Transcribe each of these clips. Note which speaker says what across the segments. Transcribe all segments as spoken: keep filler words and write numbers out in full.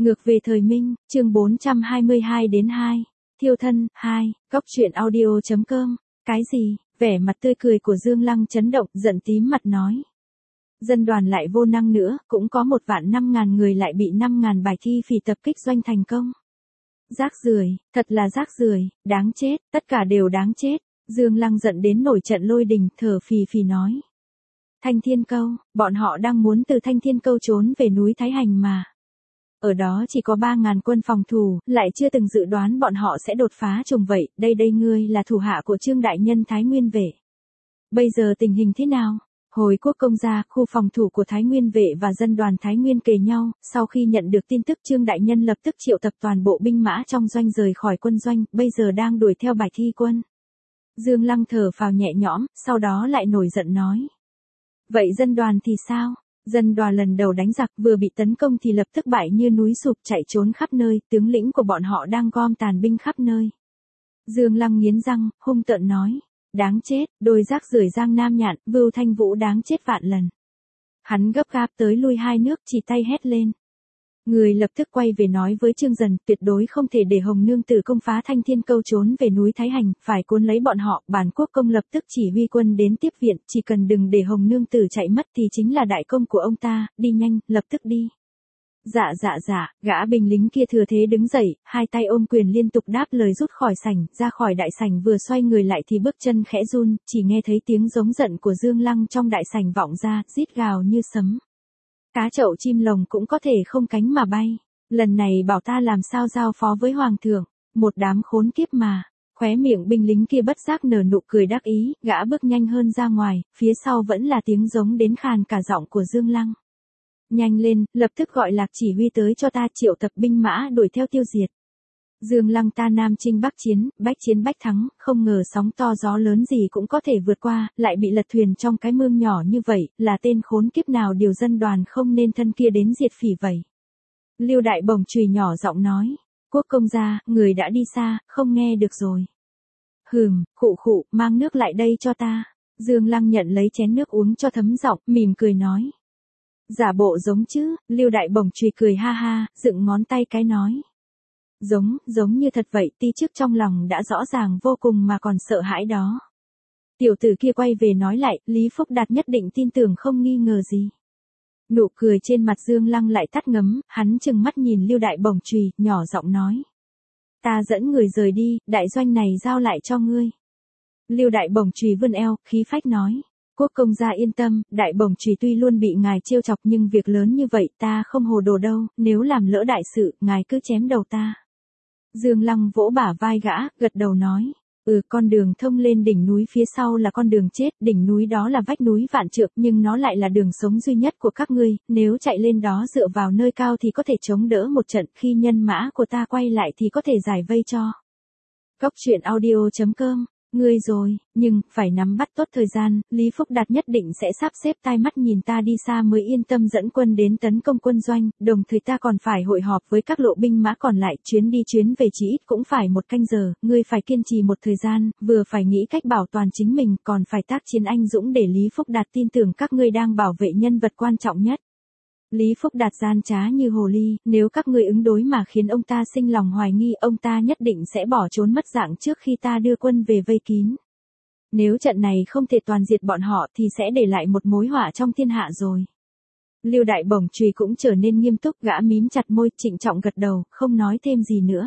Speaker 1: Ngược về thời Minh, chương bốn trăm hai mươi hai đến hai. Thiêu thân, hai, góc truyện audio chấm com. Cái gì? Vẻ mặt tươi cười của Dương Lăng chấn động, giận tím mặt nói. Dân đoàn lại vô năng nữa, cũng có một vạn năm ngàn người lại bị năm ngàn bài thi phỉ tập kích doanh thành công. Rác rưởi, thật là rác rưởi, đáng chết, tất cả đều đáng chết. Dương Lăng giận đến nổi trận lôi đình, thở phì phì nói. Thanh Thiên Câu, bọn họ đang muốn từ Thanh Thiên Câu trốn về núi Thái Hành mà. Ở đó chỉ có ba ngàn quân phòng thủ, lại chưa từng dự đoán bọn họ sẽ đột phá trùng vậy, đây đây ngươi là thủ hạ của Trương Đại Nhân Thái Nguyên Vệ. Bây giờ tình hình thế nào? Hồi quốc công gia, khu phòng thủ của Thái Nguyên Vệ và dân đoàn Thái Nguyên kề nhau, sau khi nhận được tin tức Trương Đại Nhân lập tức triệu tập toàn bộ binh mã trong doanh rời khỏi quân doanh, bây giờ đang đuổi theo bài thi quân. Dương Lăng thở phào nhẹ nhõm, sau đó lại nổi giận nói. Vậy dân đoàn thì sao? Dân đoàn lần đầu đánh giặc vừa bị tấn công thì lập tức bại như núi sụp chạy trốn khắp nơi, tướng lĩnh của bọn họ đang gom tàn binh khắp nơi. Dương Lăng nghiến răng, hung tợn nói, đáng chết, đôi rác rưởi Giang Nam Nhạn, Vưu Thanh Vũ đáng chết vạn lần. Hắn gấp gáp tới lui hai nước chỉ tay hét lên. Người lập tức quay về nói với Trương Dần, tuyệt đối không thể để Hồng Nương Tử công phá Thanh Thiên Câu trốn về núi Thái Hành, phải cuốn lấy bọn họ, bản quốc công lập tức chỉ huy quân đến tiếp viện, chỉ cần đừng để Hồng Nương Tử chạy mất thì chính là đại công của ông ta, đi nhanh, lập tức đi. Dạ dạ dạ, gã binh lính kia thừa thế đứng dậy, hai tay ôm quyền liên tục đáp lời rút khỏi sảnh, ra khỏi đại sảnh vừa xoay người lại thì bước chân khẽ run, chỉ nghe thấy tiếng giống giận của Dương Lăng trong đại sảnh vọng ra, rít gào như sấm. Cá chậu chim lồng cũng có thể không cánh mà bay. Lần này bảo ta làm sao giao phó với hoàng thượng. Một đám khốn kiếp mà. Khóe miệng binh lính kia bất giác nở nụ cười đắc ý, gã bước nhanh hơn ra ngoài, phía sau vẫn là tiếng giống đến khàn cả giọng của Dương Lăng. Nhanh lên, lập tức gọi Lạc Chỉ Huy tới cho ta triệu tập binh mã đuổi theo tiêu diệt. Dương Lăng ta nam chinh bắc chiến, bách chiến bách thắng, không ngờ sóng to gió lớn gì cũng có thể vượt qua, lại bị lật thuyền trong cái mương nhỏ như vậy, là tên khốn kiếp nào điều dân đoàn không nên thân kia đến diệt phỉ vậy. Lưu Đại bồng chùy nhỏ giọng nói, quốc công gia, người đã đi xa, không nghe được rồi. Hừm, khụ khụ, mang nước lại đây cho ta. Dương Lăng nhận lấy chén nước uống cho thấm giọng, mỉm cười nói. Giả bộ giống chứ, Lưu Đại bồng chùy cười ha ha, dựng ngón tay cái nói. Giống, giống như thật vậy, ti trước trong lòng đã rõ ràng vô cùng mà còn sợ hãi đó. Tiểu tử kia quay về nói lại, Lý Phúc Đạt nhất định tin tưởng không nghi ngờ gì. Nụ cười trên mặt Dương Lăng lại tắt ngấm, hắn chừng mắt nhìn Lưu Đại bồng chùy, nhỏ giọng nói. Ta dẫn người rời đi, đại doanh này giao lại cho ngươi. Lưu Đại bồng chùy vươn eo, khí phách nói. Quốc công gia yên tâm, Đại bồng chùy tuy luôn bị ngài trêu chọc nhưng việc lớn như vậy ta không hồ đồ đâu, nếu làm lỡ đại sự, ngài cứ chém đầu ta. Dương Lăng vỗ bả vai gã, gật đầu nói, ừ con đường thông lên đỉnh núi phía sau là con đường chết, đỉnh núi đó là vách núi vạn trượng nhưng nó lại là đường sống duy nhất của các ngươi, nếu chạy lên đó dựa vào nơi cao thì có thể chống đỡ một trận, khi nhân mã của ta quay lại thì có thể giải vây cho. Góc truyện audio chấm com. Ngươi rồi, nhưng, phải nắm bắt tốt thời gian, Lý Phúc Đạt nhất định sẽ sắp xếp tai mắt nhìn ta đi xa mới yên tâm dẫn quân đến tấn công quân doanh, đồng thời ta còn phải hội họp với các lộ binh mã còn lại, chuyến đi chuyến về chỉ ít cũng phải một canh giờ, ngươi phải kiên trì một thời gian, vừa phải nghĩ cách bảo toàn chính mình, còn phải tác chiến anh dũng để Lý Phúc Đạt tin tưởng các ngươi đang bảo vệ nhân vật quan trọng nhất. Lý Phúc Đạt gian trá như hồ ly, nếu các ngươi ứng đối mà khiến ông ta sinh lòng hoài nghi, ông ta nhất định sẽ bỏ trốn mất dạng trước khi ta đưa quân về vây kín. Nếu trận này không thể toàn diệt bọn họ thì sẽ để lại một mối họa trong thiên hạ rồi. Lưu Đại bồng chùy cũng trở nên nghiêm túc, gã mím chặt môi, trịnh trọng gật đầu, không nói thêm gì nữa.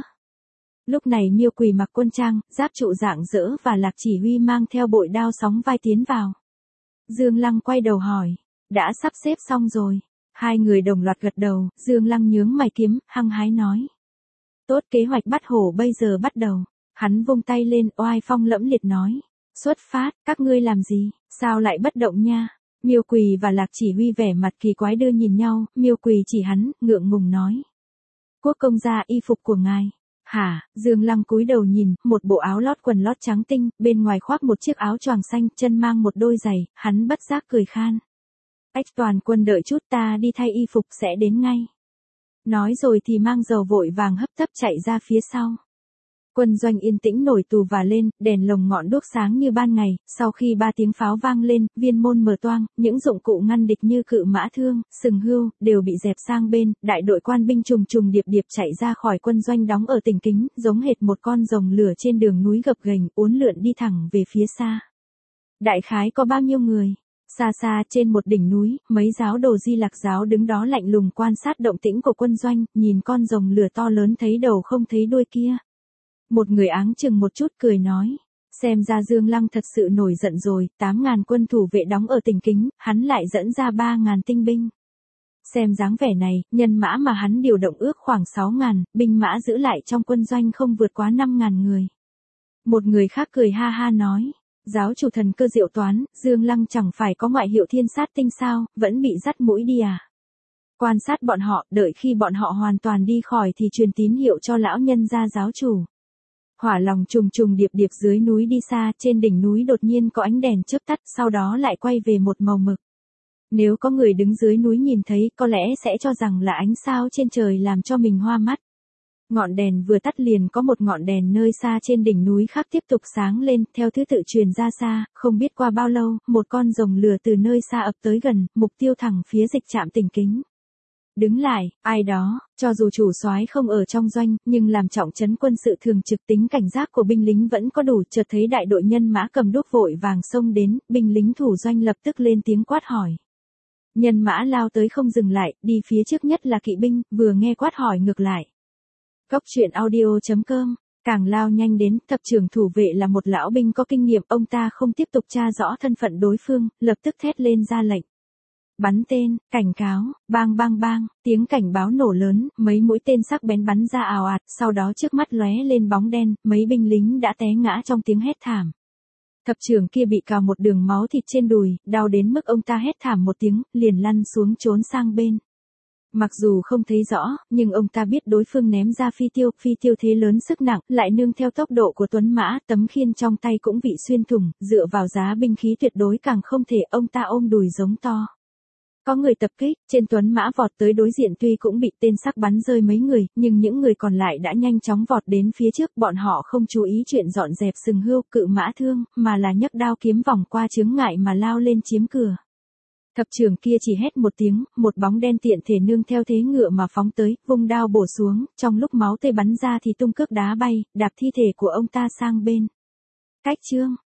Speaker 1: Lúc này Miêu Quỳ mặc quân trang, giáp trụ rạng rỡ và Lạc Chỉ Huy mang theo bội đao sóng vai tiến vào. Dương Lăng quay đầu hỏi, đã sắp xếp xong rồi. Hai người đồng loạt gật đầu, Dương Lăng nhướng mày kiếm, hăng hái nói. Tốt, kế hoạch bắt hổ bây giờ bắt đầu. Hắn vung tay lên, oai phong lẫm liệt nói. Xuất phát, các ngươi làm gì, sao lại bất động nha? Miêu Quỳ và Lạc Chỉ Huy vẻ mặt kỳ quái đưa nhìn nhau, Miêu Quỳ chỉ hắn, ngượng ngùng nói. Quốc công gia y phục của ngài. Hả, Dương Lăng cúi đầu nhìn, một bộ áo lót quần lót trắng tinh, bên ngoài khoác một chiếc áo choàng xanh, chân mang một đôi giày, hắn bất giác cười khan. Ách toàn quân đợi chút ta đi thay y phục sẽ đến ngay. Nói rồi thì mang dầu vội vàng hấp tấp chạy ra phía sau. Quân doanh yên tĩnh nổi tù và lên, đèn lồng ngọn đuốc sáng như ban ngày, sau khi ba tiếng pháo vang lên, viên môn mở toang, những dụng cụ ngăn địch như cự mã thương, sừng hươu, đều bị dẹp sang bên, đại đội quan binh trùng trùng điệp điệp chạy ra khỏi quân doanh đóng ở Tỉnh Kính, giống hệt một con rồng lửa trên đường núi gập ghềnh, uốn lượn đi thẳng về phía xa. Đại khái có bao nhiêu người? Xa xa trên một đỉnh núi, mấy giáo đồ Di Lặc giáo đứng đó lạnh lùng quan sát động tĩnh của quân doanh, nhìn con rồng lửa to lớn thấy đầu không thấy đuôi kia. Một người áng chừng một chút cười nói, xem ra Dương Lăng thật sự nổi giận rồi, tám ngàn quân thủ vệ đóng ở Tỉnh Kính, hắn lại dẫn ra ba ngàn tinh binh. Xem dáng vẻ này, nhân mã mà hắn điều động ước khoảng sáu ngàn, binh mã giữ lại trong quân doanh không vượt quá năm ngàn người. Một người khác cười ha ha nói, giáo chủ thần cơ diệu toán, Dương Lăng chẳng phải có ngoại hiệu thiên sát tinh sao, vẫn bị dắt mũi đi à. Quan sát bọn họ, đợi khi bọn họ hoàn toàn đi khỏi thì truyền tín hiệu cho lão nhân gia giáo chủ. Hỏa lòng trùng trùng điệp điệp dưới núi đi xa, trên đỉnh núi đột nhiên có ánh đèn chớp tắt, sau đó lại quay về một màu mực. Nếu có người đứng dưới núi nhìn thấy, có lẽ sẽ cho rằng là ánh sao trên trời làm cho mình hoa mắt. Ngọn đèn vừa tắt liền có một ngọn đèn nơi xa trên đỉnh núi khác tiếp tục sáng lên, theo thứ tự truyền ra xa, không biết qua bao lâu, một con rồng lửa từ nơi xa ập tới gần, mục tiêu thẳng phía dịch trạm Tỉnh Kính. Đứng lại, ai đó, cho dù chủ soái không ở trong doanh, nhưng làm trọng trấn quân sự thường trực tính cảnh giác của binh lính vẫn có đủ, chợt thấy đại đội nhân mã cầm đuốc vội vàng xông đến, binh lính thủ doanh lập tức lên tiếng quát hỏi. Nhân mã lao tới không dừng lại, đi phía trước nhất là kỵ binh, vừa nghe quát hỏi ngược lại. Góc truyện audio chấm com, càng lao nhanh đến, thập trưởng thủ vệ là một lão binh có kinh nghiệm, ông ta không tiếp tục tra rõ thân phận đối phương, lập tức thét lên ra lệnh. Bắn tên, cảnh cáo, bang bang bang, tiếng cảnh báo nổ lớn, mấy mũi tên sắc bén bắn ra ào ạt, sau đó trước mắt lóe lên bóng đen, mấy binh lính đã té ngã trong tiếng hét thảm. Thập trưởng kia bị cào một đường máu thịt trên đùi, đau đến mức ông ta hét thảm một tiếng, liền lăn xuống trốn sang bên. Mặc dù không thấy rõ, nhưng ông ta biết đối phương ném ra phi tiêu, phi tiêu thế lớn sức nặng, lại nương theo tốc độ của tuấn mã, tấm khiên trong tay cũng bị xuyên thủng, dựa vào giá binh khí tuyệt đối càng không thể, ông ta ôm đùi giống to. Có người tập kích, trên tuấn mã vọt tới đối diện tuy cũng bị tên sắc bắn rơi mấy người, nhưng những người còn lại đã nhanh chóng vọt đến phía trước, bọn họ không chú ý chuyện dọn dẹp sừng hươu, cự mã thương, mà là nhấc đao kiếm vòng qua chướng ngại mà lao lên chiếm cửa. Thập trưởng kia chỉ hét một tiếng, một bóng đen tiện thể nương theo thế ngựa mà phóng tới, vung đao bổ xuống, trong lúc máu tươi bắn ra thì tung cước đá bay, đạp thi thể của ông ta sang bên. Cách chương